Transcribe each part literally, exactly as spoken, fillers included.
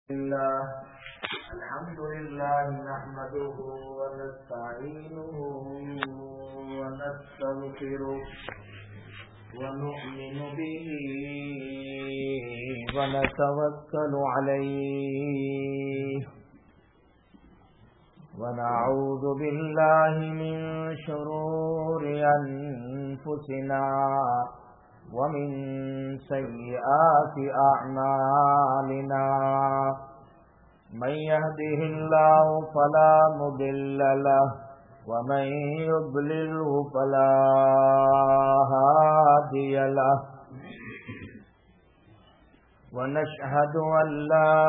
الله الحمد لله نحمده ونستعينه ونستغفره ونؤمن به ونتوكل عليه ونعوذ بالله من شرور أنفسنا ومن سيئات أعمالنا من يهده الله فلا مضل له ومن يضلله فلا هادي له ونشهد أن لا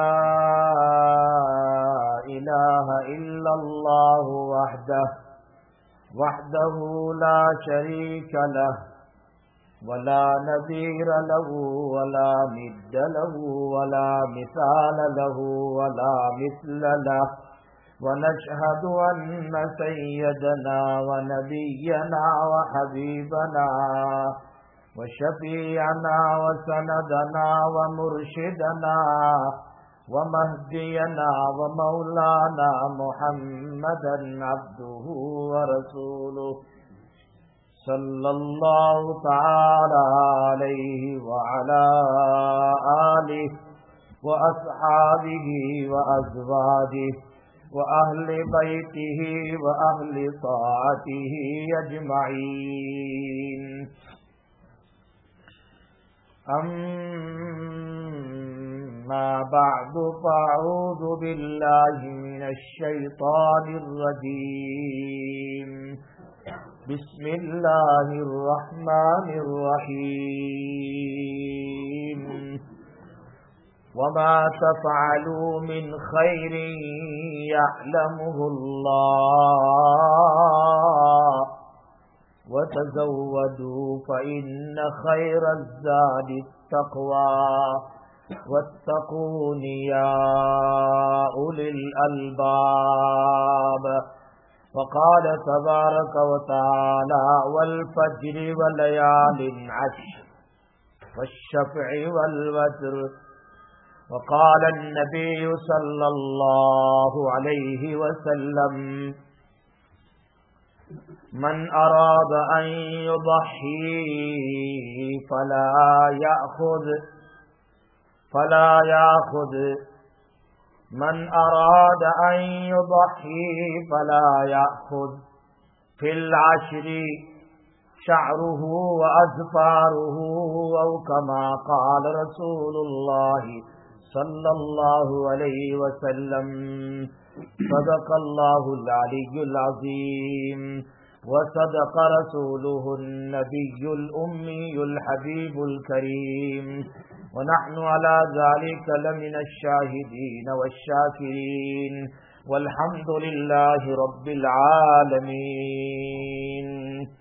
إله إلا الله وحده وحده لا شريك له ولا نظير له ولا ند له ولا مثال له ولا مثل له ونشهد أن سيدنا ونبينا وحبيبنا وشفيعنا وسندنا ومرشدنا ومهدينا ومولانا محمدا عبده ورسوله صلى الله تعالى عليه وعلى آله وأصحابه وأزواجه وأهل بيته وأهل طاعته أجمعين أما بعد فأعوذ بالله من الشيطان الرجيم بسم الله الرحمن الرحيم وما تفعلوا من خير يعلمه الله وتزودوا فإن خير الزاد التقوى واتقون يا أولي الألباب وقال تبارك وتعالى والفجر وليال عشر والشفع والوتر وقال النبي صلى الله عليه وسلم من أراد أن يضحي فلا يأخذ فلا يأخذ من أراد أن يضحي فلا يأخذ في العشر شعره وأظفاره أو كما قال رسول الله صلى الله عليه وسلم صدق الله العلي العظيم وصدق رسوله النبي الأمي الحبيب الكريم ونحن على ذلك لمن الشاهدين والشاكرين والحمد لله رب العالمين.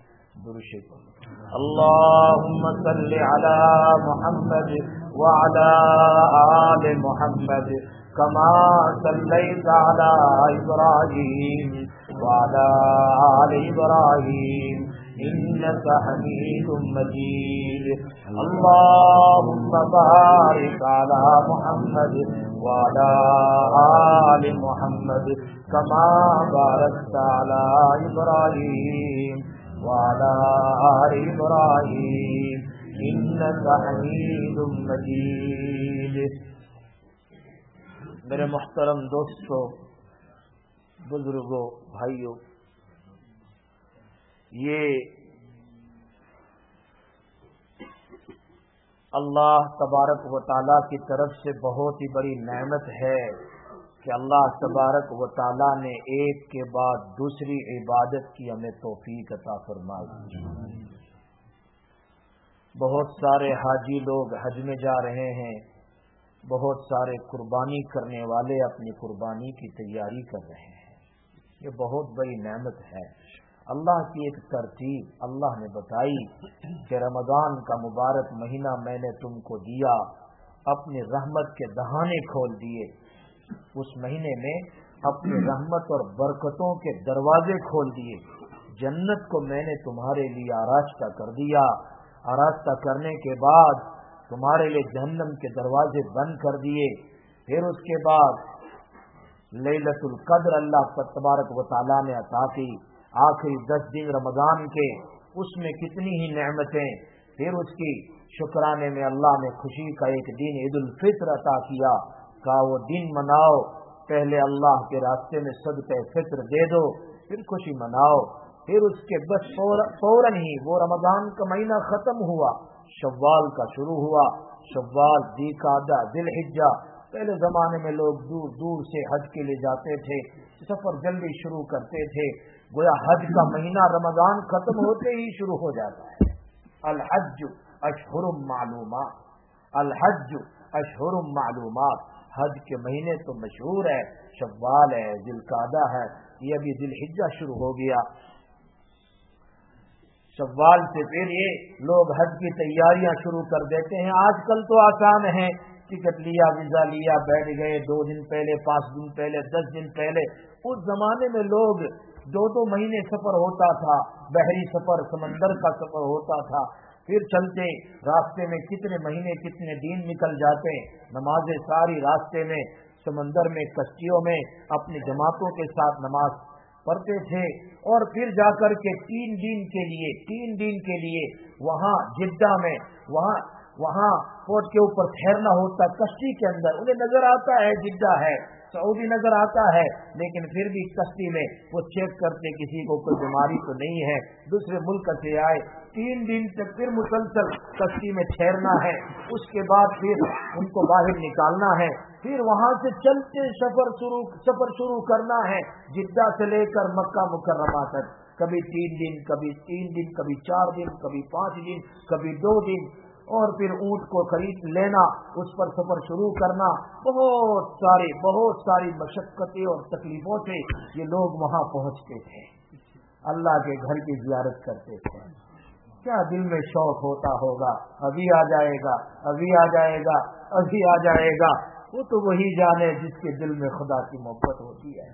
اللهم صل على محمد وعلى آل محمد كما صليت على إبراهيم وعلى آل إبراهيم إنك حميد مجيد. اللهم بارك على محمد وعلى آل محمد كما باركت على إبراهيم وعلى آل إبراهيم إنك حميد مجيد. میرے محترم دوستو، بزرگوں، بھائیوں، یہ اللہ تبارک و تعالیٰ کی طرف سے بہت ہی بڑی نعمت ہے کہ اللہ تبارک و تعالیٰ نے ایک کے بعد دوسری عبادت کی ہمیں توفیق عطا فرمائی. بہت سارے حاجی لوگ حج میں جا رہے ہیں، بہت سارے قربانی کرنے والے اپنی قربانی کی تیاری کر رہے ہیں. یہ بہت بڑی نعمت ہے. اللہ کی ایک ترتیب اللہ نے بتائی کہ رمضان کا مبارک مہینہ میں نے تم کو دیا، اپنی رحمت کے دہانے کھول دیے. اس مہینے میں اپنی رحمت اور برکتوں کے دروازے کھول دیے. جنت کو میں نے تمہارے لیے آراستہ کر دیا. آراستہ کرنے کے بعد تمہارے لیے جہنم کے دروازے بند کر دیے. پھر اس کے بعد لیلۃ القدر اللہ تبارک و تعالیٰ نے عطا کی، آخری دس دن رمضان کے، اس میں کتنی ہی نعمتیں. پھر اس کی شکرانے میں اللہ نے خوشی کا ایک دن عید الفطر عطا کیا، کہا وہ دن مناؤ، پہلے اللہ کے راستے میں صدقہ فطر دے دو، پھر خوشی مناؤ. پھر اس کے بس فوراً ہی وہ رمضان کا مہینہ ختم ہوا، شوال کا شروع ہوا. شوال، ذوالقعدہ، ذی الحجہ. پہلے زمانے میں لوگ دور دور سے حج کے لیے جاتے تھے، سفر جلدی شروع کرتے تھے، گویا حج کا مہینہ رمضان ختم ہوتے ہی شروع ہو جاتا ہے. الحج اشہر معلومات، الحج اشہر معلومات. حج کے مہینے تو مشہور ہے، شوال ہے، ذی القعدہ ہے، یہ ابھی ذی الحجہ شروع ہو گیا. شوال سے پھر یہ لوگ حج کی تیاریاں شروع کر دیتے ہیں. آج کل تو آسان ہے، ٹکٹ لیا، ویزا لیا، بیٹھ گئے، دو دن پہلے، پانچ دن پہلے، دس دن پہلے. اس زمانے میں لوگ دو دو مہینے سفر ہوتا تھا، بحری سفر، سمندر کا سفر ہوتا تھا. پھر چلتے راستے میں کتنے مہینے کتنے دن نکل جاتے. نمازیں ساری راستے میں، سمندر میں، کشتیوں میں اپنی جماعتوں کے ساتھ نماز پڑھتے تھے. اور پھر جا کر کے تین دن کے لیے تین دن کے لیے وہاں جدہ میں وہاں وہاں کوٹ کے اوپر ٹھہرنا ہوتا کشتی کے اندر. انہیں نظر آتا ہے جدہ ہے، سعودی نظر آتا ہے، لیکن پھر بھی کشتی میں وہ چیک کرتے کسی کو کوئی بیماری تو نہیں ہے، دوسرے ملک سے آئے. تین دن تک پھر مسلسل کشتی میں ٹھہرنا ہے. اس کے بعد پھر ان کو باہر نکالنا ہے. پھر وہاں سے چلتے سفر شروع سفر شروع کرنا ہے، جدہ سے لے کر مکہ مکرمہ تک. کبھی تین دن، کبھی تین دن، کبھی چار دن، کبھی پانچ دن، کبھی دو دن. اور پھر اونٹ کو خرید لینا، اس پر سفر شروع کرنا. بہت ساری بہت ساری مشقتیں اور تکلیفوں سے یہ لوگ وہاں پہنچتے تھے، اللہ کے گھر کی زیارت کرتے تھے. کیا دل میں شوق ہوتا ہوگا، ابھی آ جائے گا، ابھی آ جائے گا، ابھی آ جائے گا. وہ تو وہی جانے جس کے دل میں خدا کی محبت ہوتی ہے.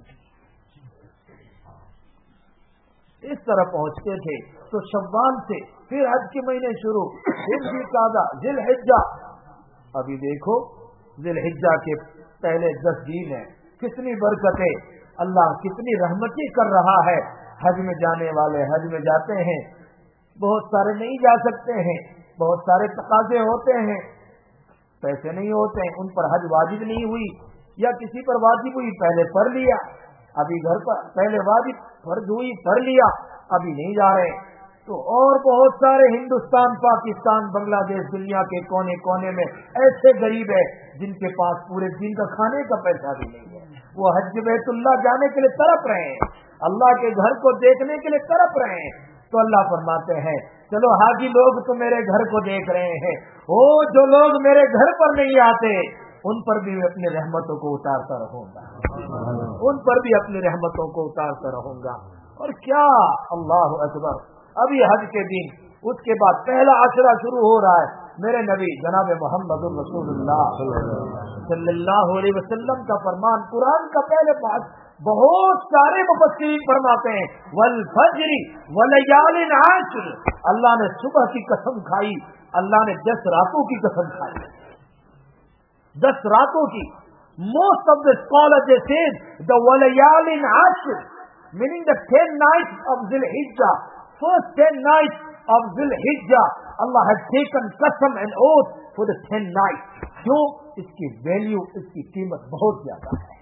اس طرح پہنچتے تھے. تو شوال سے پھر حج کے مہینے شروع، پھر ذوالقعدہ، ذی الحجہ. ابھی دیکھو ذی الحجہ کے پہلے دس دن ہیں، کتنی برکتیں، اللہ کتنی رحمتیں کر رہا ہے. حج میں جانے والے حج میں جاتے ہیں، بہت سارے نہیں جا سکتے ہیں، بہت سارے تقاضے ہوتے ہیں، پیسے نہیں ہوتے ہیں، ان پر حج واجب نہیں ہوئی، یا کسی پر واجب ہوئی پہلے پڑھ لیا، ابھی گھر پر پہلے واجب فرض ہوئی پڑھ لیا، ابھی نہیں جا رہے. تو اور بہت سارے ہندوستان، پاکستان، بنگلہ دیش، دنیا کے کونے کونے میں ایسے غریب ہے جن کے پاس پورے دن کا کھانے کا پیسہ بھی نہیں ہے. وہ حج بیت اللہ جانے کے لیے تڑپ رہے ہیں، اللہ کے گھر کو دیکھنے کے لیے تڑپ رہے ہیں. تو اللہ فرماتے ہیں چلو حاجی لوگ تو میرے گھر کو دیکھ رہے ہیں، وہ جو لوگ میرے گھر پر نہیں آتے ان پر بھی میں اپنی رحمتوں کو اتارتا رہوں گا، ان پر بھی اپنی رحمتوں کو اتارتا رہوں گا. اور کیا، اللہ اکبر. ابھی حج کے دن، اس کے بعد پہلا عشرہ شروع ہو رہا ہے. میرے نبی جناب محمد رسول اللہ صلی اللہ علیہ وسلم کا فرمان، قرآن کا پہلے بات بہت سارے مفسرین فرماتے ہیں والفجر ولیال عشر. اللہ نے صبح کی قسم کھائی، اللہ نے دس راتوں کی قسم کھائی، دس راتوں کی. Most of the scholars they say the walayal عشر meaning the ten nights of Dhul Hijjah, first ten nights of Dhul Hijjah, Allah had taken qasam and oath for the ten nights. جو اس کی value, اس کی قیمت بہت زیادہ ہے.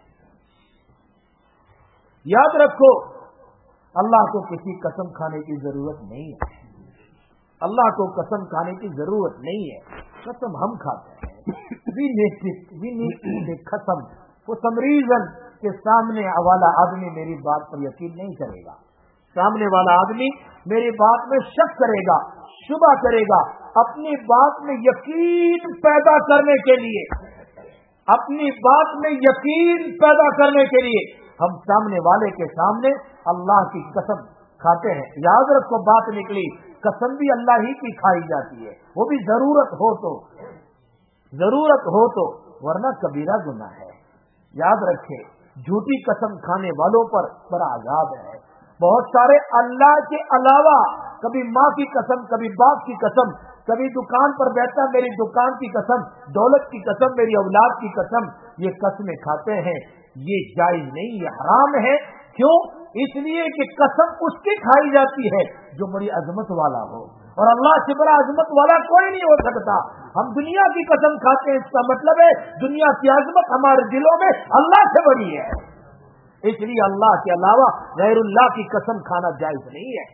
یاد رکھو اللہ کو کسی قسم کھانے کی ضرورت نہیں ہے، اللہ کو قسم کھانے کی ضرورت نہیں ہے. قسم ہم کھاتے ہیں. we need it, we need it قسم for some reason کہ سامنے والا آدمی میری بات پر یقین نہیں کرے گا، سامنے والا آدمی میری بات میں شک کرے گا، شبہ کرے گا. اپنی بات میں یقین پیدا کرنے کے لیے اپنی بات میں یقین پیدا کرنے کے لیے ہم سامنے والے کے سامنے اللہ کی قسم کھاتے ہیں. یاد رکھو بات نکلی، قسم بھی اللہ ہی کی کھائی جاتی ہے، وہ بھی ضرورت ہو تو ضرورت ہو تو ورنہ کبیرہ گناہ ہے. یاد رکھے جھوٹی قسم کھانے والوں پر بڑا عذاب ہے. بہت سارے اللہ کے علاوہ کبھی ماں کی قسم، کبھی باپ کی قسم، کبھی دکان پر بیٹھا میری دکان کی قسم، دولت کی قسم، میری اولاد کی قسم، یہ قسمیں کھاتے ہیں، یہ جائز نہیں، یہ حرام ہے۔ کیوں؟ اس لیے کہ قسم اس کی کھائی جاتی ہے جو بڑی عظمت والا ہو، اور اللہ سے بڑا عظمت والا کوئی نہیں ہو سکتا۔ ہم دنیا کی قسم کھاتے ہیں، اس کا مطلب ہے دنیا کی عظمت ہمارے دلوں میں اللہ سے بڑی ہے، اس لیے اللہ کے علاوہ غیر اللہ کی قسم کھانا جائز نہیں ہے۔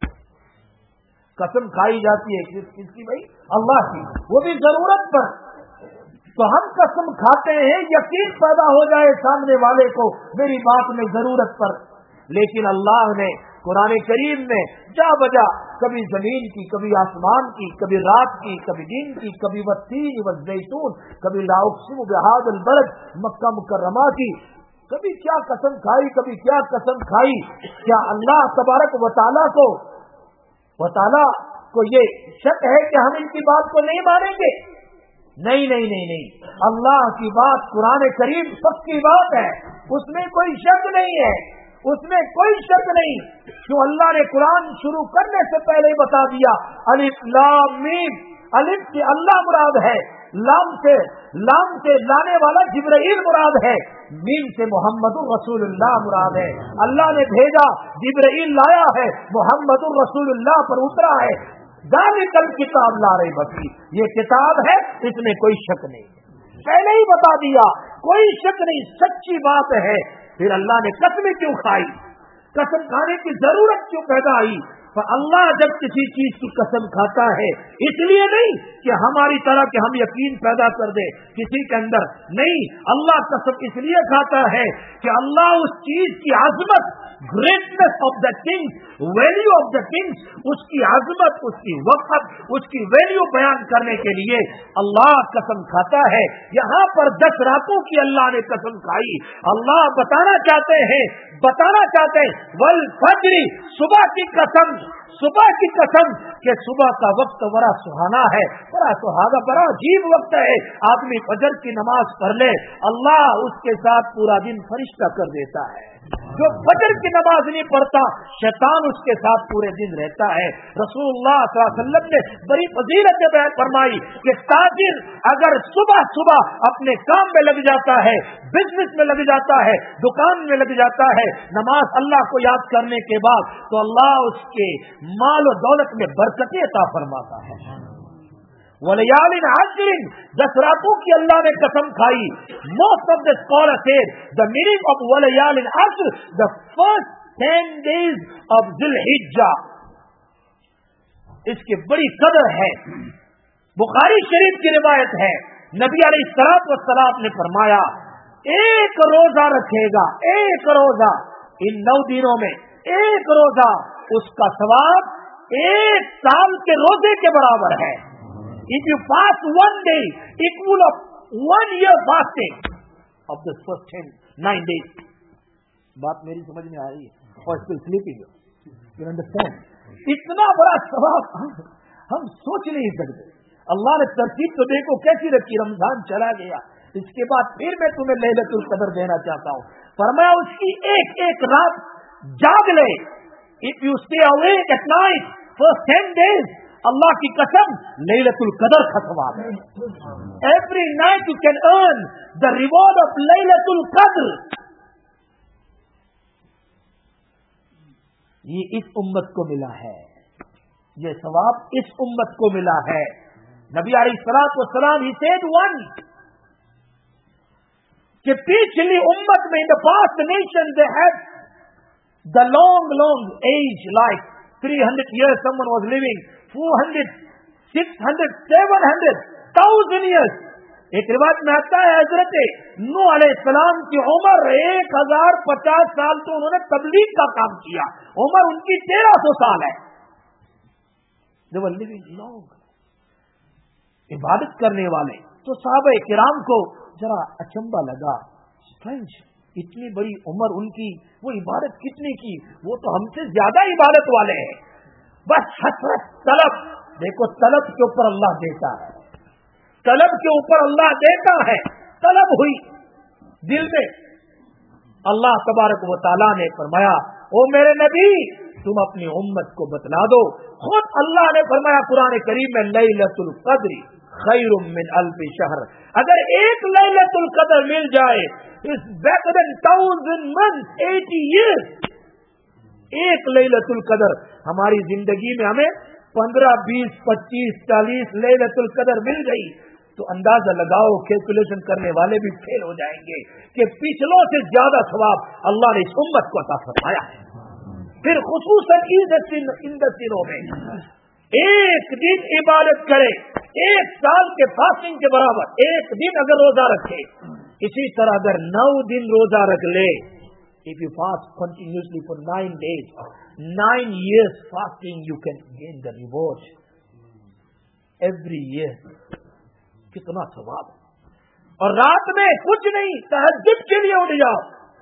قسم کھائی جاتی ہے کس کس کی بھائی؟ اللہ کی، وہ بھی ضرورت پر۔ تو ہم قسم کھاتے ہیں یقین پیدا ہو جائے سامنے والے کو میری بات میں ضرورت پر، لیکن اللہ نے قرآن کریم میں جا بجا کبھی زمین کی، کبھی آسمان کی، کبھی رات کی، کبھی دن کی، کبھی والتین والزیتون، کبھی لا اقسم بہذا البلد، مکہ مکرمہ کی، کبھی کیا قسم کھائی، کبھی کیا قسم کھائی۔ کیا اللہ تبارک و تعالیٰ کو و تعالیٰ کو یہ شک ہے کہ ہم ان کی بات کو نہیں مانیں گے؟ نہیں نہیں نہیں نہیں، اللہ کی بات قرآن کریم سب کی بات ہے، اس میں کوئی شک نہیں ہے، اس میں کوئی شک نہیں۔ جو اللہ نے قرآن شروع کرنے سے پہلے ہی بتا دیا، الف لام میم، الف سے اللہ مراد ہے، لام سے لام سے لانے والا جبرائیل مراد ہے، میم سے محمد الرسول اللہ مراد ہے۔ اللہ نے بھیجا، جبرائیل لایا ہے، محمد الرسول اللہ پر اترا ہے۔ ذالک الکتاب لا ریب فیہ، یہ کتاب ہے، اس میں کوئی شک نہیں، پہلے ہی بتا دیا، کوئی شک نہیں، سچی بات ہے۔ پھر اللہ نے قسمیں کیوں کھائی؟ قسم کھانے کی ضرورت کیوں پیدا آئی؟ اللہ جب کسی چیز کی قسم کھاتا ہے اس لیے نہیں کہ ہماری طرح کہ ہم یقین پیدا کر دے کسی کے اندر، نہیں، اللہ قسم اس لیے کھاتا ہے کہ اللہ اس چیز کی عظمت، greatness of the things, value of the things, اس کی عظمت، اس کی وقت، اس کی ویلیو بیان کرنے کے لیے اللہ قسم کھاتا ہے۔ یہاں پر دس راتوں کی اللہ نے قسم کھائی، اللہ بتانا چاہتے ہیں بتانا چاہتے ہیں والفجر، صبح کی قسم، صبح کی قسم کہ صبح کا وقت بڑا سہانا ہے، بڑا سہانا، بڑا عجیب وقت ہے۔ آدمی فجر کی نماز پڑھ لے، اللہ اس کے ساتھ پورا دن فرشتہ کر دیتا ہے۔ جو فجر کی نماز نہیں پڑھتا، شیطان اس کے ساتھ پورے دن رہتا ہے۔ رسول اللہ صلی اللہ علیہ وسلم نے بڑی فضیلت بیان فرمائی کہ تاجر اگر صبح صبح اپنے کام میں لگ جاتا ہے، بزنس میں لگ جاتا ہے، دکان میں لگ جاتا ہے، نماز اللہ کو یاد کرنے کے بعد، تو اللہ اس کے مال و دولت میں برکتیں عطا فرماتا ہے۔ وَلَيَالٍ عَشْرٍ، دس راتوں کی اللہ نے قسم کھائی۔ Most of the scholars say the meaning of وَلَيَالٍ عَشْرٍ the first ten days of ذی الحجہ، اس کی بڑی قدر ہے۔ بخاری شریف کی روایت ہے، نبی علیہ الصلوۃ والسلام نے فرمایا ایک روزہ رکھے گا، ایک روزہ ان نو دنوں میں، ایک روزہ، اس کا ثواب ایک سال کے روزے کے برابر ہے۔ If you fast one day, equal of one year fasting of the first ten, nine days. بات میری سمجھ میں آ رہی ہے؟ اور still sleeping, you understand? اتنا بڑا ثواب ہم سوچ نہیں سکتے۔ اللہ نے ترتیب تو دیکھو کیسی رکھی، رمضان چلا گیا، اس کے بعد پھر میں تمہیں لیلۃ القدر دینا چاہتا ہوں۔ فرمایا اس کی ایک ایک رات جاگ لے، if you stay awake at night first ten days، اللہ کی قسم لیلۃ القدر کا ثواب ہے۔ Every night you can earn the reward of لیلۃ القدر۔ یہ اس امت کو ملا ہے، یہ ثواب اس امت کو ملا ہے۔ نبی علیہ الصلوۃ والسلام he said one کہ پچھلی امت میں in the past nation they had the long long age, like three hundred years someone was living, four hundred, six hundred, seven hundred, thousand years۔ ایک روایت میں آتا ہے حضرت نوح علیہ السلام کی عمر ایک ہزار پچاس سال تو انہوں نے تبلیغ کا کام کیا، عمر ان کی تیرہ سو سال ہے۔ They were living long، عبادت کرنے والے۔ تو صحابہ کرام کو ذرا اچنبھا لگا، اسٹرینج، اتنی بڑی عمر ان کی، وہ عبادت کتنے کی، وہ تو ہم سے زیادہ عبادت والے ہیں۔ بس حسرت، طلب، دیکھو طلب کے اوپر اللہ دیتا ہے، طلب کے اوپر اللہ دیتا ہے۔ طلب ہوئی دل میں، اللہ تبارک و تعالیٰ نے فرمایا او میرے نبی تم اپنی امت کو بتلا دو خود اللہ نے فرمایا قرآن کریم میں لیلۃ القدر خیر من الف شہر. اگر ایک لیلۃ القدر مل جائے it's better than thousand months, eighty years. ایک لیلۃ القدر ہماری زندگی میں ہمیں پندرہ بیس پچیس چالیس لیلۃ القدر مل گئی تو اندازہ لگاؤ, کیلکولیشن کرنے والے بھی فیل ہو جائیں گے کہ پچھلوں سے زیادہ ثواب اللہ نے اس امت کو عطا فرمایا ہے. پھر خصوصاً ان دنوں میں ایک دن عبادت کرے ایک سال کے فاسٹنگ کے برابر, ایک دن اگر روزہ رکھے, اسی طرح اگر نو دن روزہ رکھ لے, if you fast continuously for nine days, nine years fasting, you can gain the reward every year. کتنا ثواب. اور رات میں کچھ نہیں, تہجد کے لیے اٹھ جاؤ,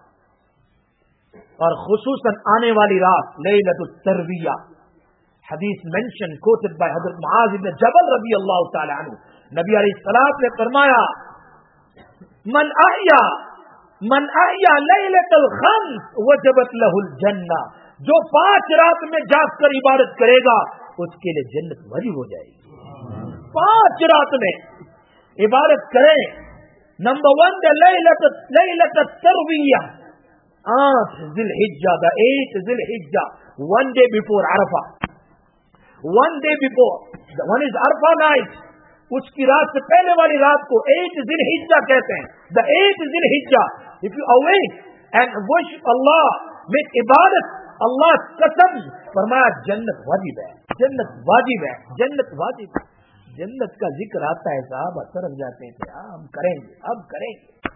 اور خصوصاً آنے والی رات لیلۃ الترویہ. حدیث مینشن کوٹڈ بائی حضرت معاذ بن جبل رضی اللہ تعالی عنہ, نبی علیہ السلام نے فرمایا من احیا من احیا لیلۃ الخمس وجبت له الجنہ, جو پانچ رات میں جاگ کر عبادت کرے گا اس کے لیے جنت واجب ہو جائے گی. پانچ رات میں عبادت کریں. نمبر ون لیلۃ لیلۃ الترویہ, آٹھ ذی الحجہ, دا ایٹ ذی الحجہ, ون ڈے بفور عرفہ, one day before, one is عرفہ نائٹ, اس کی رات سے پہلے والی رات کو ایٹ ذی الحجہ کہتے ہیں. دا ایٹ ذی الحجہ, if you awake and worship Allah, make عبادت, اللہ قسم فرمایا جنت واجب ہے, جنت واجب ہے, جنت واجب ہے. جنت کا ذکر آتا ہے صاحب اثر جاتے تھے, ہم کریں گے, اب کریں گے.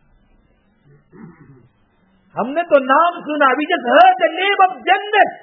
ہم نے تو نام سنا, we just heard the name of جنت.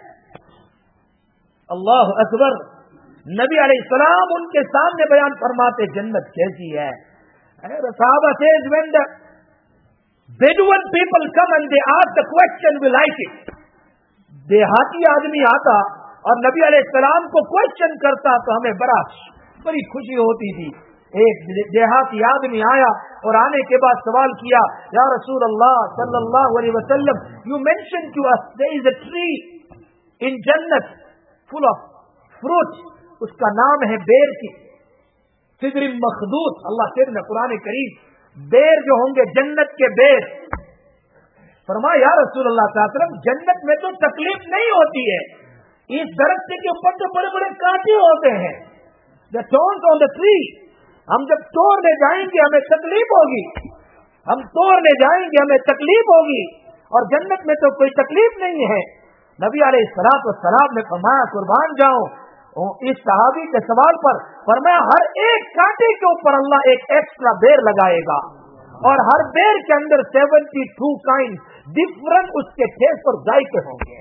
اللہ اکبر. نبی علیہ السلام ان کے سامنے بیان فرماتے جنت کیسی ہے. صحابہ says when the Bedouin people come and they ask the question, we like it. دیہاتی آدمی آتا اور نبی علیہ السلام کو کوشچن کرتا تو ہمیں بڑا بڑی خوشی ہوتی تھی. ایک دیہاتی آدمی آیا اور آنے کے بعد سوال کیا, یا رسول اللہ صلی اللہ علیہ وسلم, you mentioned to us there is a tree in Jannat full of fruit, اس کا نام ہے بیر کی, سدر مخدود. اللہ کہتے ہیں قرآن کریم بیر جو ہوں گے جنت کے بیر. فرمایا یا رسول اللہ صلی اللہ علیہ وسلم, جنت میں تو تکلیف نہیں ہوتی ہے, اس درخت کے اوپر تو بڑے بڑے کانٹے ہوتے ہیں, the thorns on the tree. ہم جب توڑنے جائیں گے ہمیں تکلیف ہوگی, ہم توڑنے جائیں گے ہمیں تکلیف ہوگی, اور جنت میں تو کوئی تکلیف نہیں ہے. نبی علیہ الصلوۃ والسلام نے فرمایا قربان جاؤں اس صحابی کے سوال پر, فرمایا ہر ایک کانٹے کے اوپر اللہ ایک ایکسٹرا بیر لگائے گا, اور ہر بیر کے اندر سیونٹی ٹو کائنڈ ڈفرنٹ اس کے ٹیسٹ اور ذائقے ہوں گے,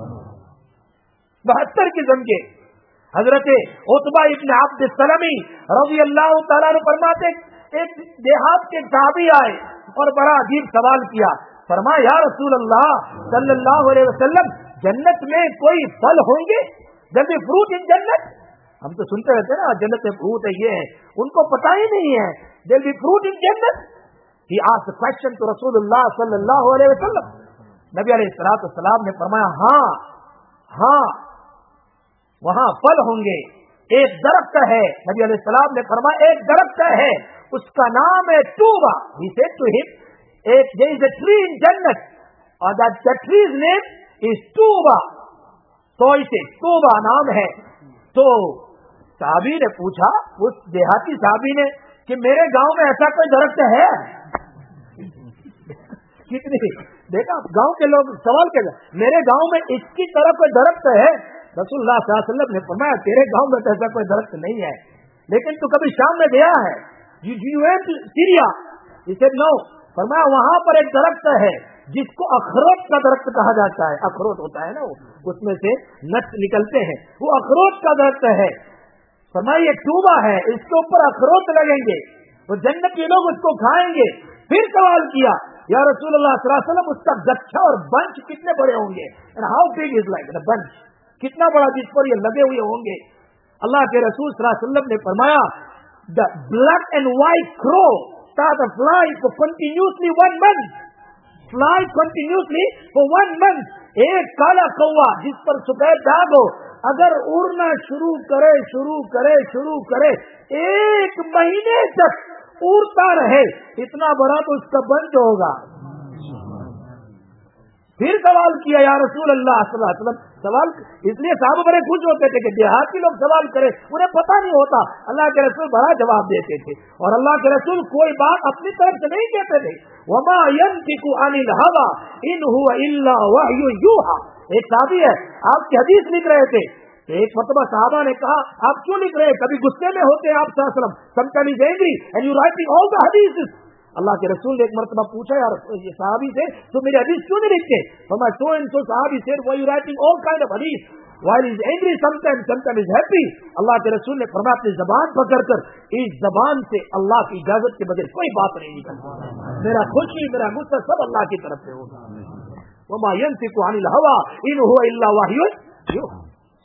بہتر قسم کے. حضرت عتبہ ابن عبد السلمی رضی اللہ تعالیٰ عنہ فرماتے ایک دیہات کے صحابی آئے اور بڑا عجیب سوال کیا. فرمایا یا رسول اللہ صلی اللہ علیہ وسلم, جنت میں کوئی پھل ہوں گے, جب فروٹ ان جنت, ہم تو سنتے رہتے ہیں نا جنت میں فروٹ ہے, یہ ہے, ان کو پتہ ہی نہیں ہے there will be fruit in جنت. He asked the question to رسول اللہ صلی اللہ علیہ وسلم. نبی علیہ الصلوۃ والسلام نے فرمایا ہاں ہاں وہاں پھل ہوں گے, ایک درخت ہے. نبی علیہ السلام نے فرمایا ایک درخت ہے, اس کا نام ہے توبہ. He said to him, ایک there is a tree in جنت, اور that the tree's name is توبہ. تو اسے توبہ نام ہے. تو صحابی نے پوچھا, اس دیہاتی صحابی نے, کہ میرے گاؤں میں ایسا کوئی درخت ہے؟ کتنی دیکھا گاؤں کے لوگ سوال کر, میرے گاؤں میں اس کی طرح کوئی درخت ہے؟ رسول اللہ صلی اللہ علیہ وسلم نے فرمایا تیرے گاؤں میں تو ایسا کوئی درخت نہیں ہے, لیکن تو کبھی شام میں گیا ہے, سیریا؟ اسے نو. فرمایا وہاں پر ایک درخت ہے جس کو اخروٹ کا درخت کہا جاتا ہے. اخروٹ ہوتا ہے نا, اس میں سے نٹ نکلتے ہیں, وہ اخروٹ کا درخت ہے. فرمایا یہ توبہ ہے, اس کے اوپر اخروٹ لگیں گے, وہ جنت کے لوگ اس کو کھائیں گے. پھر سوال کیا یا رسول اللہ صلی اللہ علیہ وسلم, اس کا گچھا اور بنچ کتنے بڑے ہوں گے؟ How big is like the bunch, کتنا بڑا جس پر یہ لگے ہوئے ہوں گے. اللہ کے رسول صلی اللہ علیہ وسلم نے فرمایا the black and white crow start a fly for continuously one month, fly continuously for one month. ایک کالا کوا جس پر سفید داغ ہو اگر اڑنا شروع کرے شروع کرے شروع کرے ایک مہینے تک اڑتا رہے اتنا بڑا تو اس کا بند ہوگا. پھر سوال کیا یا رسول اللہ صلی اللہ علیہ وسلم, سوال اس لیے صاحب بڑے خوش ہوتے تھے کہ دیہاتی لوگ سوال کرے, انہیں پتہ نہیں ہوتا. اللہ کے رسول بڑا جواب دیتے تھے, اور اللہ کے رسول کوئی بات اپنی طرف سے نہیں کہتے تھے. وما ينطق عن الهوى ان هو الا وحی یوحى. ایک صحابی ہے, آپ کی حدیث لکھ رہے تھے. ایک مرتبہ صحابہ نے کہا آپ کیوں لکھ رہے ہیں, کبھی غصے میں ہوتے ہیں آپ صلی اللہ علیہ وسلم, sometimes angry and you writing all the hadiths. اللہ کے رسول نے ایک مرتبہ پوچھا یار یہ صحابی سے تو میرے حدیث کیوں نہیں لکھتے؟ فرمایا so and so صحابی said why you writing all kind of hadith while he is angry sometimes sometimes is happy. اللہ کے رسول نے فرمایا اپنی زبان پکڑ کر اس زبان سے اللہ کی اجازت کے بغیر کوئی بات نہیں نکلتی. میرا خوشی میرا غصہ سب اللہ کی طرف سے ہوگا. وما ينطق عن الهوى ان هو الا وحی یوحى.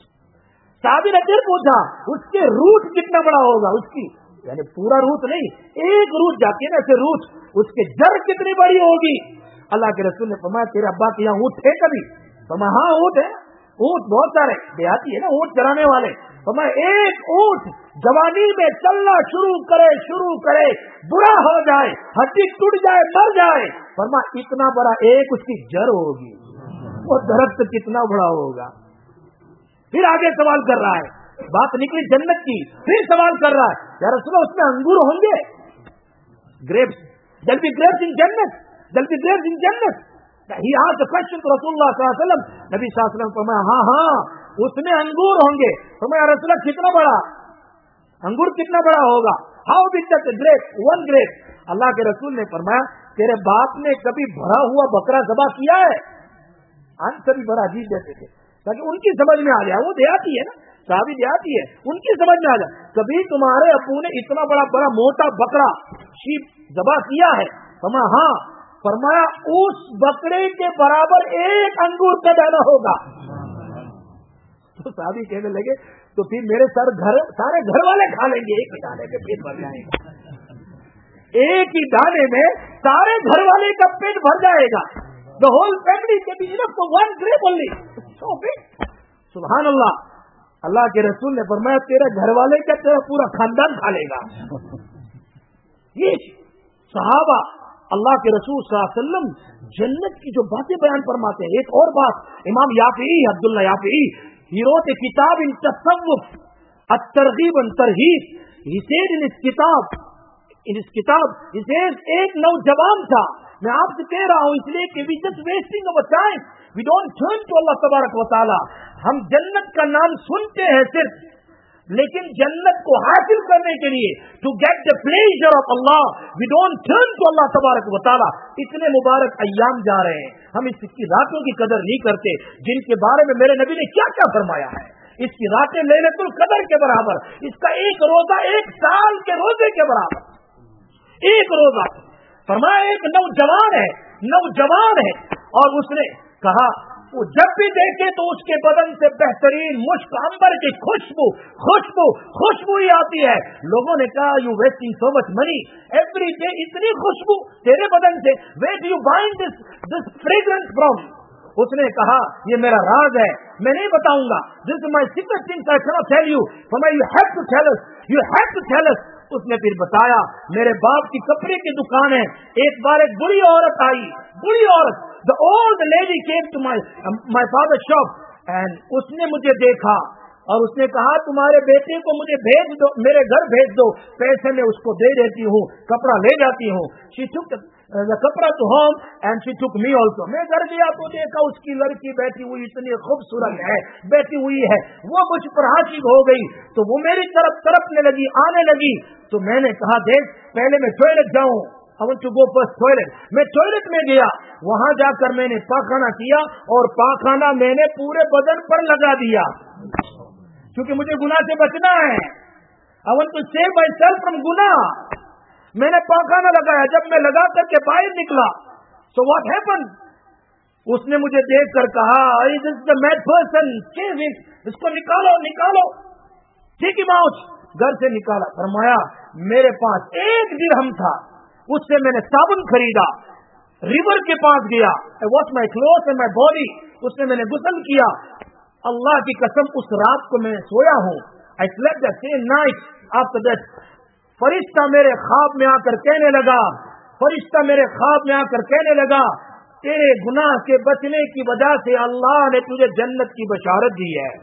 صحابی نے پھر پوچھا اس کے روٹ کتنا بڑا ہوگا, اس کی یعنی پورا روٹ نہیں, ایک روٹ جاتی ہے نا ایسے روٹ, اس کے جڑ کتنی بڑی ہوگی؟ اللہ کے رسول نے فرمایا تیرے ابا کے یہاں اونٹ ہے کبھی؟ فرمایا ہاں اونٹ ہے, اونٹ بہت سارے دیہاتی ہے نا اونٹ چرانے والے. فرمایا ایک اونٹ جوانی میں چلنا شروع کرے شروع کرے برا ہو جائے, ہڈی ٹوٹ جائے, مر جائے, فرمایا اتنا بڑا ایک اس کی جڑ ہوگی, وہ درخت کتنا بڑا ہوگا. پھر آگے سوال کر رہا ہے, بات نکلی جنت کی, پھر سوال کر رہا ہے یا رسول اللہ اس میں انگور ہوں گے؟ Grapes, there'll be grapes in جنت, there'll be grapes in جنت. He asked the question to رسول اللہ صلی اللہ علیہ وسلم. نبی صلی اللہ علیہ وسلم فرمایا ہاں ہاں اس میں انگور ہوں گے. فرمایا رسول اللہ کتنا بڑا انگور کتنا بڑا ہوگا؟ How big that grape? One grape. اللہ کے رسول نے فرمایا تیرے باپ نے کبھی بھرا ہوا بکرا ذبح کیا ہے؟ آنسر بھی بڑا عجیب دیتے تھے تاکہ ان کی سمجھ میں آ جائے, وہ دیہاتی ہے نا, صحابی دیہاتی ہے, ان کی سمجھ میں آ جائے. کبھی تمہارے ابو نے اتنا بڑا بڑا موٹا بکرا شیپ ذبح کیا ہے؟ فرمایا ہاں. فرمایا اس بکرے کے برابر ایک انگور کا دانہ ہوگا. تو صحابی کہنے لگے تو پھر میرے سر گھر سارے گھر والے کھا لیں گے, ایک ہی دانے میں پیٹ بھر جائے گا, ایک ہی دانے میں سارے گھر والے کا پیٹ بھر جائے گا. The whole family can be enough for one grape only. So big. سبحان اللہ. اللہ کے رسول نے فرمایا تیرے گھر والے کا تیرا پورا خاندان کھا لے گا. یہ صحابہ اللہ کے رسول صلی اللہ علیہ وسلم جنت کی جو باتیں بیان فرماتے ہیں. ایک اور بات امام یافعی عبداللہ Yafai he wrote a kitab in tasawwuf at-targhib and tarhib. He said in his kitab in his kitab he says ایک نوجوان تھا, میں آپ سے کہہ رہا ہوں اس لیے کہ we just wasting our time, we don't turn to Allah تبارک و تعالی. ہم جنت کا نام سنتے ہیں صرف, لیکن جنت کو حاصل کرنے کے لیے to get the pleasure of Allah we don't turn to Allah تبارک و تعالی. اتنے مبارک ایام جا رہے ہیں, ہم اس کی راتوں کی قدر نہیں کرتے جن کے بارے میں میرے نبی نے کیا کیا فرمایا ہے. اس کی راتیں لیلۃ القدر کے برابر, اس کا ایک روزہ ایک سال کے روزے کے برابر, ایک روزہ. فرمایا ایک نوجوان ہے نوجوان ہے اور اس نے کہا وہ جب بھی دیکھے تو اس کے بدن سے بہترین مشک عنبر کی خوشبو خوشبو خوشبو ہی آتی ہے. لوگوں نے کہا you wasting so much money every day, اتنی خوشبو تیرے بدن سے, where do you find this this fragrance from? اس نے کہا یہ میرا راز ہے, میں نہیں بتاؤں گا. This is my secret things I can't tell you. فرمایا you have to tell us, you have to tell us. اس نے پھر بتایا میرے باپ کی کپڑے کی دکان ہے, ایک بار ایک بڑی عورت آئی, بڑی عورت, the old lady came to my um, my father's shop and اس نے مجھے دیکھا اور اس نے کہا تمہارے بیٹے کو مجھے بھیج دو, میرے گھر بھیج دو, پیسے میں اس کو دے دیتی ہوں, کپڑا لے جاتی ہوں. she took the کپڑا to home and she took me also. میں گھر گیا تو دیکھا اس کی لڑکی بیٹھی ہوئی اتنی خوبصورت ہے, بیٹھی ہوئی ہے, وہ مجھ پر عاشق ہو گئی تو وہ میری طرف تڑپنے لگی, آنے لگی. تو میں نے کہا دیکھ پہلے میں ٹوائلٹ جاؤں, I want to go first toilet. میں ٹوائلٹ میں گیا, وہاں جا کر میں نے پاخانہ کیا اور پاخانہ میں نے پورے بدن پر لگا دیا کیونکہ مجھے گناہ سے بچنا ہے. I want to save myself from گناہ. میں نے پاخانہ لگایا, جب میں لگا کر کے باہر نکلا so what happened? اس نے مجھے دیکھ کر کہا this is the mad person, اس کو نکالو نکالو. ٹھیک ہی ماؤس گھر سے نکالا. فرمایا میرے پاس ایک درہم تھا, اس سے میں نے صابن خریدا, ریور کے پاس گیا, I washed my clothes and my body, اس میں میں نے غسل کیا, اللہ کی कसम उस रात को मैं सोया हूँ, I slept the same night after that. फरिश्ता मेरे ख्वाब में आकर कहने लगा, फरिश्ता मेरे ख्वाब में आकर कहने लगा, तेरे गुनाह से बचने की वजह से अल्लाह ने तुझे जन्नत की बशारत दी है।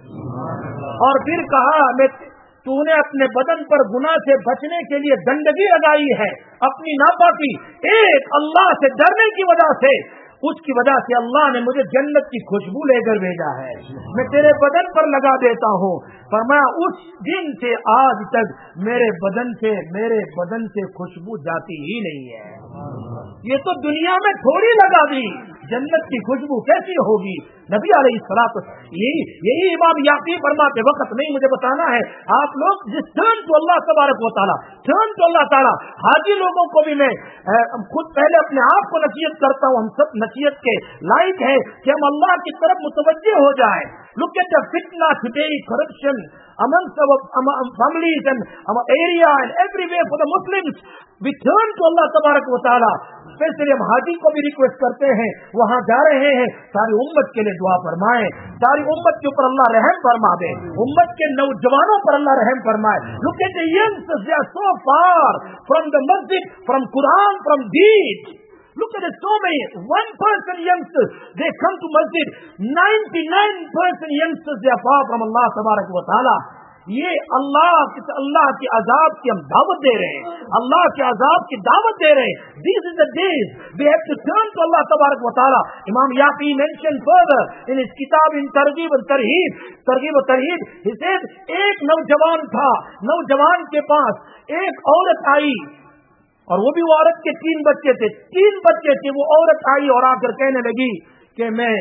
और फिर कहा, मैं तूने अपने बदन पर गुनाह से बचने के लिए गंदगी लगाई है, अपनी नापाकी, एक अल्लाह से डरने की वजह से, उसकी वजह से अल्लाह ने मुझे जन्नत की खुशबू लेकर भेजा है, मैं तेरे बदन पर लगा देता हूँ। फरमाया उस दिन से आज तक मेरे बदन से मेरे बदन से खुशबू जाती ही नहीं है। ये तो दुनिया में थोड़ी लगा दी, जन्नत की खुशबू कैसी होगी? नबी अलैहिस्सलात यही यही इमाम याक़ी फरमाते, वक्त नहीं मुझे बताना है, आप लोग जिस टर्न टू अल्लाह तबारक व तआला, टर्न टू अल्लाह ताला, हाजी लोगों को भी मैं खुद पहले अपने आप को नसीहत करता हूँ, हम सब नसीहत के लायक है कि हम अल्लाह की तरफ मुतवज्जे हो जाए। Look at the fitna today, corruption amongst our among families and our area and everywhere for the Muslims. We turn to Allah तबारक व तआला। स्पेशली हम हाजी को भी रिक्वेस्ट करते हैं, वहाँ जा रहे हैं, सारी उम्मत के लिए दुआ फरमाएं, सारी उम्मत के ऊपर अल्लाह रहम फरमा दे, उम्मत के नौजवानों पर अल्लाह रहम फरमाए। Look at the youngsters, they are so far from the masjid, from Quran, from deed. Look at it, so many, one person youngsters, they come to masjid, ninety-nine percent youngsters, they are far from Allah तबारक व तआला। ये अल्लाह अल्लाह के अजाब की हम दावत दे रहे हैं, अल्लाह के अजाब की दावत दे रहे हैं। These is the days we have to turn to Allah तबारक व तआला। इमाम याक़ी mentioned further in his किताब in तरगीब और तरहीब, तरगीब और तरहीब, he said एक नौजवान था, नौजवान के पास एक औरत आई, और वो भी वो औरत के तीन बच्चे थे, तीन बच्चे थे, वो औरत आई और आकर कहने लगी कि मैं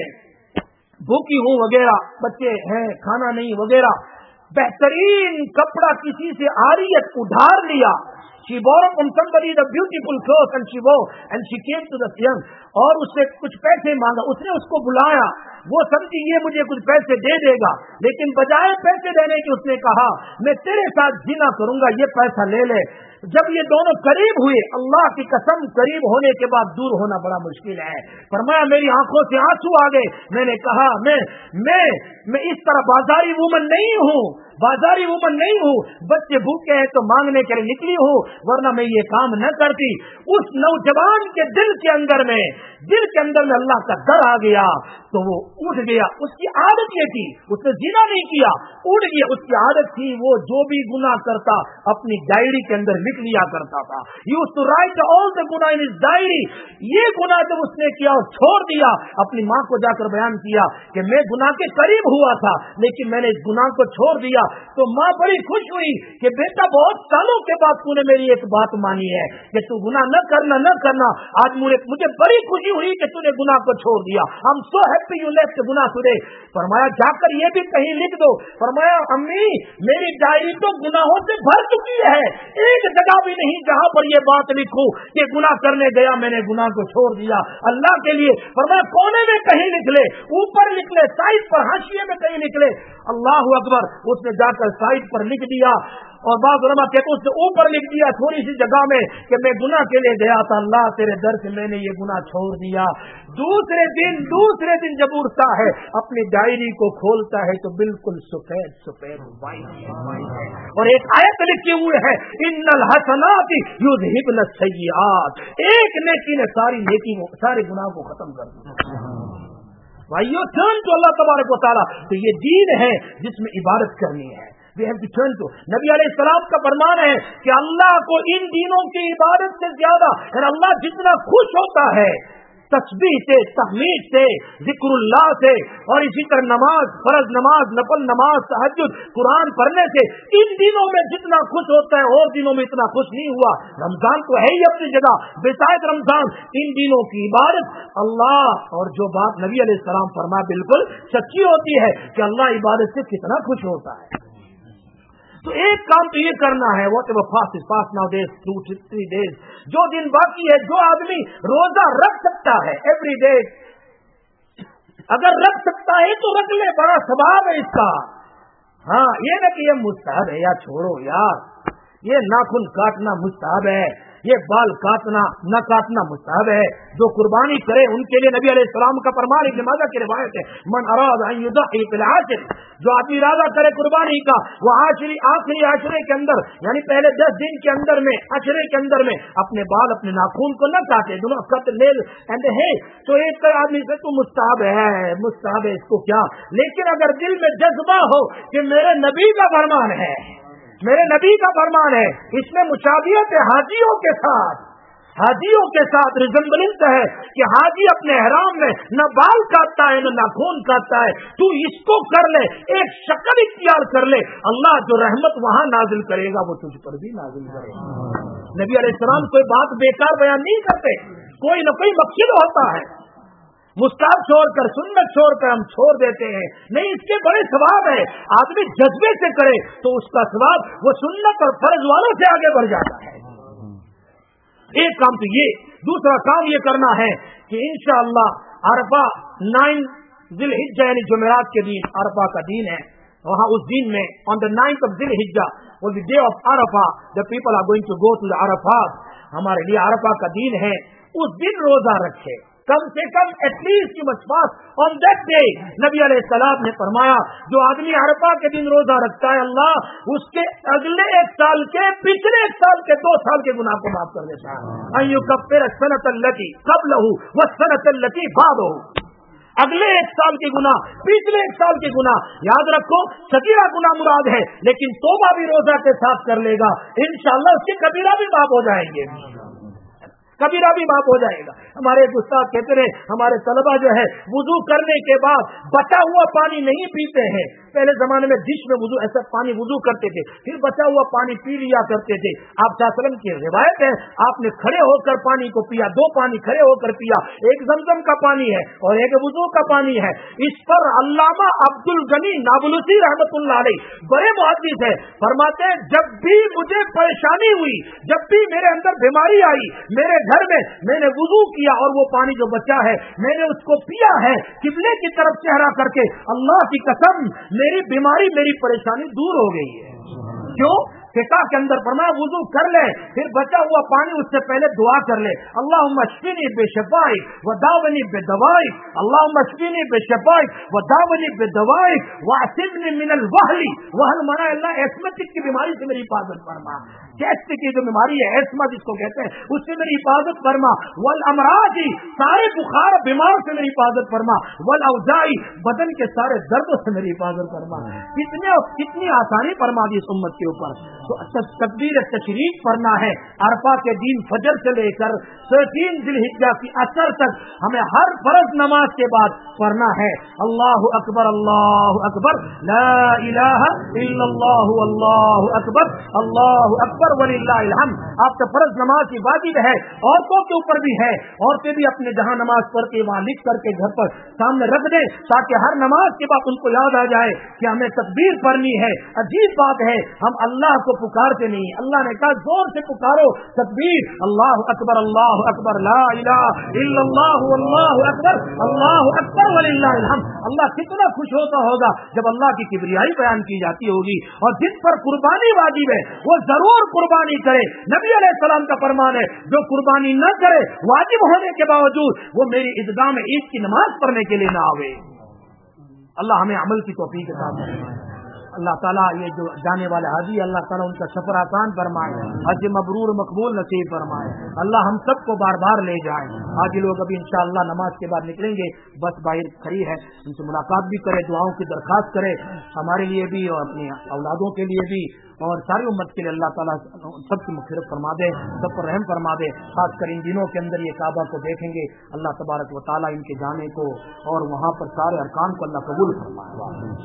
भूखी हूँ वगैरह, बच्चे हैं, खाना नहीं वगैरह। बेहतरीन कपड़ा किसी से आरियत उधार लिया, she borrowed from somebody the beautiful clothes and she wore and she came to the young, और उससे कुछ पैसे मांगा, उसने उसको बुलाया, वो समझी ये मुझे कुछ पैसे दे देगा, लेकिन बजाय पैसे देने की उसने कहा मैं तेरे साथ जिना करूंगा, ये पैसा ले ले। जब ये दोनों करीब हुए, अल्लाह की कसम करीब होने के बाद दूर होना बड़ा मुश्किल है। फरमाया मेरी आंखों से आंसू आ गए, मैंने कहा मैं मैं मैं इस तरह बाजारी वुमन नहीं हूँ, बाजारी वुमन नहीं हूँ, बच्चे भूखे हैं तो मांगने के लिए निकली हूँ, वरना मैं ये काम न करती। उस नौजवान के दिल के अंदर में दिल के अंदर में अल्लाह का डर आ गया, तो वो उठ गया। उसकी आदत ये थी, उसने जिना नहीं किया, उठ गया। उसकी आदत थी वो जो भी गुनाह करता अपनी डायरी के अंदर लिख लिया करता था। Used to write all the गुनाह इन हिज डायरी। ये गुनाह जब उसने किया और छोड़ दिया, अपनी माँ को जाकर बयान किया कि मैं गुनाह के करीब हुआ था लेकिन मैंने इस गुनाह को छोड़ दिया, तो माँ बड़ी खुश हुई कि बेटा बहुत सालों के बाद तूने मेरी एक बात मानी है कि तू गुनाह न करना न करना। आज मुझे मुझे बड़ी खुशी हुई कि तूने गुनाह को छोड़ दिया। I am so happy you left गुनाह टुडे। फरमाया जाकर ये भी कहीं लिख दो। फरमाया अम्मी मेरी डायरी तो गुनाहों से भर चुकी है, एक जगह भी नहीं जहां पर ये बात लिखूं कि गुनाह करने गया मैंने गुनाह को छोड़ दिया अल्लाह के लिए। फरमाया कोने में कहीं लिख ले, ऊपर लिख ले, साइड पर हाशिए में कहीं लिख ले। अल्लाह अकबर। उसने जाकर साइड पर लिख दिया, और बाज़ उलमा कहते उसने ऊपर लिख दिया थोड़ी सी जगह में कि मैं गुनाह के लिए गया था, अल्लाह तेरे दर से मैंने ये गुनाह छोड़ दिया। दूसरे दिन दूसरे दिन जब उठता है अपनी डायरी को खोलता है तो बिल्कुल सफेद सफेद वाइट है, और एक आयत लिखी हुई है इन्नल हसनाति युज़हिबन सय्यिआत। एक नेकी ने सारी नेकी सारे गुनाह को खत्म कर दिया। भाइयों टर्न टू अल्लाह तबारक व तआला। तो ये दीन है जिसमें इबादत करनी है। We have to turn to नबी अलैहिस्सलाम का फरमान है कि अल्लाह को इन दिनों की इबादत से ज्यादा, और अल्लाह जितना खुश होता है तस्बीह से, तहमीद से, जिक्रुल्लाह से, और इसी तरह नमाज, फर्ज नमाज, नफल नमाज, तहज्जुद, कुरान पढ़ने से, इन दिनों में जितना खुश होता है और दिनों में इतना खुश नहीं हुआ। रमजान तो है ही अपनी जगह, बेसायद रमजान, इन दिनों की इबादत अल्लाह, और जो बात नबी अलैहिस्सलाम फरमा बिल्कुल सच्ची होती है कि अल्लाह इबादत से कितना खुश होता है। तो एक काम तो ये करना है, whatever fast is fast nowadays two three days, जो दिन बाकी है, जो आदमी रोजा रख सकता है एवरी डे, अगर रख सकता है तो रख ले, बड़ा सवाब है इसका। हाँ, ये ना कि ये मुस्तहब है या छोड़ो यार, ये नाखून काटना मुस्तहब है, یہ बाल काटना न काटना मुस्तहब है। जो कुर्बानी करे उनके लिए नबी अलैहिस्सलाम का फरमान इब्न माजा की रिवायत है, मन अराद अन युदही फिल आशिर, जो आदमी इरादा करे कुर्बानी का वो आखिरी आखिरी आशरे के अंदर यानी पहले दस दिन के अंदर में अशरे के अंदर में अपने बाल अपने नाखून को न काटे, दोनों कट नेल एंड है। तो एक आदमी से तो मुस्तहब है मुस्तहब है इसको क्या, लेकिन अगर दिल में जज्बा हो कि मेरे नबी का फरमान है मेरे नबी का फरमान है, इसमें मुशाबियत है हाजियों के साथ हाजियों के साथ रिजम्बलेंस है कि हाजी अपने ihram में न बाल काटता है न नाखून काटता है, तू इसको कर ले, एक शक्ल इख्तियार कर ले, अल्लाह जो रहमत वहां नाजिल करेगा वो तुझ पर भी नाजिल करेगा। नबी अलैहिस्सलाम कोई बात बेकार बयान नहीं करते, कोई न कोई मकसद होता है। मुस्ताहब छोड़कर सुन्नत छोड़कर हम छोड़ देते हैं, नहीं इसके बड़े सवाब है। आदमी जज्बे से करे तो उसका सवाब वो सुन्नत और फर्ज वालों से आगे बढ़ जाता है। एक काम तो ये, दूसरा काम ये करना है कि इंशाअल्लाह अरफा नाइन ज़िलहिज्जा यानी जुमेरात के दिन अरफा का दिन है, वहाँ उस दिन में ऑन द नाइन्थ ऑफ ज़िलहिज्जा वो the day of Arafah the people are going to go to the Arafat, हमारे लिए अरफा का दिन है। उस दिन रोजा रखे, कम से कम at least you must fast on that day. नबी अलैहिस्सलाम ने फरमाया जो आदमी अरफा के दिन रोजा रखता है अल्लाह उसके अगले एक साल के पिछले एक साल के दो साल के गुनाह को माफ कर देता है। अय्युकफ्फिर सनतल्लती क़ब्लहु वस्सनतल्लती बादहु, अगले एक साल के गुनाह पिछले एक साल के गुनाह, याद रखो सगीरा गुनाह मुराद है, लेकिन तौबा भी रोजा के साथ कर लेगा इंशाअल्लाह उसके कबीरा भी माफ हो जाएंगे, कबीरा भी माफ हो जाएगा। हमारे एक उस्ताद कहते रहे हमारे तलबा जो है वुजू करने के बाद बचा हुआ पानी नहीं पीते हैं। पहले जमाने में डिश में वुजू ऐसा पानी वुजू करते थे, फिर बचा हुआ पानी पी लिया करते थे। आप सल्लल्लाहु अलैहि वसल्लम की रिवायत है आपने खड़े होकर पानी को पिया, दो पानी खड़े होकर पिया, एक जमजम का पानी है और एक वुजू का पानी है। इस पर अल्लामा अब्दुल गनी नाबुलूसी रहमतुल्लाह अलैह बड़े मुहद्दिस है, फरमाते हैं जब भी मुझे परेशानी हुई, जब भी मेरे अंदर बीमारी आई, मेरे घर में मैंने वुजू किया और वो पानी जो बचा है मैंने उसको पिया है किबले की तरफ चेहरा करके, अल्लाह की कसम मेरी बीमारी मेरी परेशानी दूर हो गई है। क्यों? फिका के अंदर फरमाया वुजू कर ले, फिर बचा हुआ पानी उससे पहले दुआ कर ले, अल्लाहुम्मा अश्फिनी बिशफाइक व दावनी बिदवाइक, अल्लाहुम्मा अश्फिनी बिशफाइक व दावनी बिदवाइक व असिबनी मिनल वहली, वहल माना अल्लाह एस्मेटिक की बीमारी से मेरी हिफाजत फरमा, चेस्ट की जो बीमारी है एस्मा जिसको कहते हैं उससे मेरी हिफाजत फरमा, वल अमराजी सारे बुखार बीमार से मेरी हिफाजत फरमा, वल अवजाई बदन के सारे दर्दों से मेरी हिफाजत फरमा। कितने कितनी आसानी फरमा दी इस उम्मत के ऊपर। तो तकबीर तशरीक पढ़ना है अरफा के दिन फजर से लेकर तीन ज़िलहिज्जा की असर तक हमें हर फर्ज नमाज के बाद पढ़ना है। अल्लाहु अकबर अल्लाहु अकबर ला इलाहा इल्लल्लाहु अल्लाहु अकबर अल्लाहु अकबर वलिल्लाहिल हम्द। आपका फर्ज नमाज की वाजिब है, औरतों के ऊपर भी है, औरतें भी अपने जहाँ नमाज पढ़ के वहाँ लिख करके घर पर सामने रख दे ताकि हर नमाज के बाद उनको याद आ जाए कि हमें तकबीर पढ़नी है। अजीब बात है हम अल्लाह को पुकारते नहीं, अल्लाह ने कहा जोर से पुकारो तकबीर, अल्लाहु अकबर अल्लाहु अकबर ला इलाहा इल्लल्लाहु अल्लाहु अकबर अल्लाहु अकबर वलिल्लाहिल हम्द। अल्लाह कितना खुश होता होगा जब अल्लाह की किबरियाई बयान की जाती होगी। और जिन पर कुर्बानी वाजिब है वो जरूर कुर्बानी करे। नबी अलैहिस्सलाम का फरमान है जो कुर्बानी न करे वाजिब होने के बावजूद वो मेरी ईदगाह में ईद की नमाज पढ़ने के लिए न आवे। अल्लाह हमें अमल की तौफीक अता फरमाए। अल्लाह ताला ये जो जाने वाले हाजी अल्लाह ताला उनका सफर आसान फरमाए, हज मबरूर मकबूल नसीब फरमाए। अल्लाह हम सबको बार बार ले जाए। हाजी लोग अभी इंशाअल्लाह नमाज के बाद निकलेंगे, बस बाहर खड़ी है, उनसे मुलाकात भी करे, दुआओं की दरखास्त करे हमारे लिए भी और अपनी औलादों के लिए भी और सारी उम्मत के लिए। अल्लाह ताला सबकी मग़फ़िरत फरमा दे, सब पर रहम फरमा दे। खासकर इन दिनों के अंदर ये काबा को देखेंगे, अल्लाह तबारक व तआला इनके जाने को और वहाँ पर सारे अरकान को अल्लाह कबूल फरमाए।